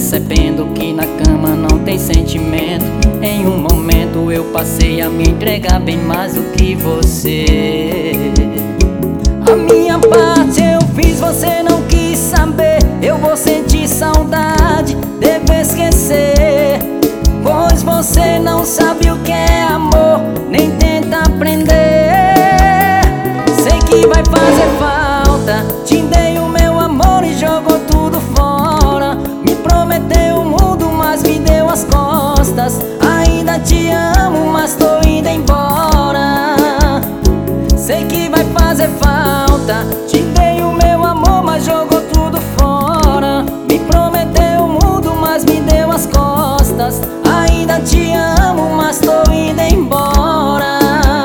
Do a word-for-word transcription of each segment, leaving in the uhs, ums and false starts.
percebendo que na cama não tem sentimento. Em um momento eu passei a me entregar bem mais do que você. A minha parte eu fiz, você não quis saber. Eu vou sentir saudade, devo esquecer, pois você não sabe o que é amor, nem tenta aprender. Sei que vai fazer falta, te dei o meu amor e jogou tudo fora. Me prometeu o mundo, mas me deu as costas. Ainda te amo, mas tô indo embora. Sei que vai fazer falta, te dei o meu amor, mas jogou tudo fora. Me prometeu o mundo, mas me deu as costas. Ainda te amo, mas tô indo embora.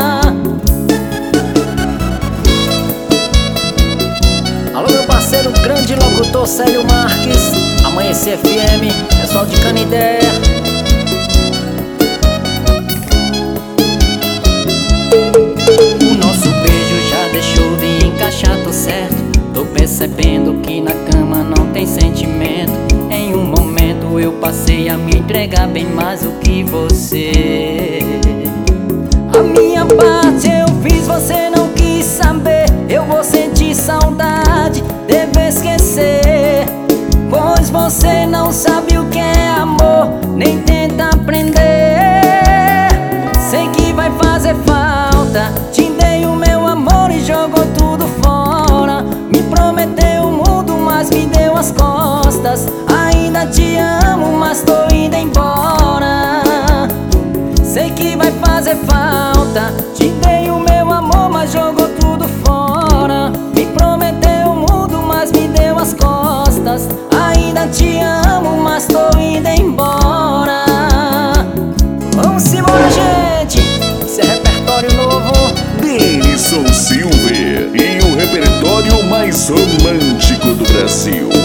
Alô, meu parceiro, grande locutor Célio Marques, Amanhecer F M, pessoal de Canindé. O nosso beijo já deixou de encaixar, tô certo. Tô percebendo que na cama não tem sentimento. Em um momento eu passei a me entregar bem mais do que você. A minha parte eu fiz, você não quis saber. Eu vou sentir saudade, devo esquecer, pois você não sabe o que é amor, nem tenta aprender. Sei que vai fazer falta, te dei o meu amor e jogou tudo fora. Me prometeu o mundo, mas me deu as costas. Ainda te amo, mas tô indo embora. Sei que vai fazer falta, te dei o meu amor, mas jogou tudo fora. Me prometeu o mundo, mas me deu as costas. Ainda te amo, mas tô indo embora. Vamos embora, gente! Esse é repertório novo Denison Silver e o repertório mais romântico do Brasil.